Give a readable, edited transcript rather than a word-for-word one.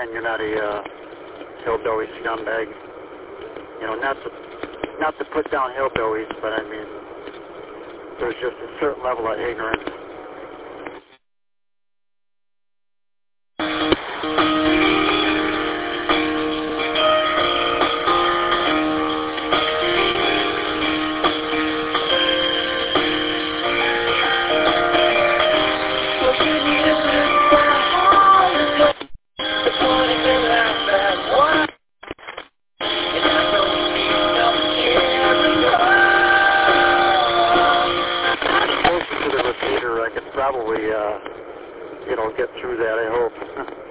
man, you're not a hillbilly scumbag. You know, not to put down hillbillies, but I mean, there's just a certain level of ignorance. Probably, you know, get through that, I hope.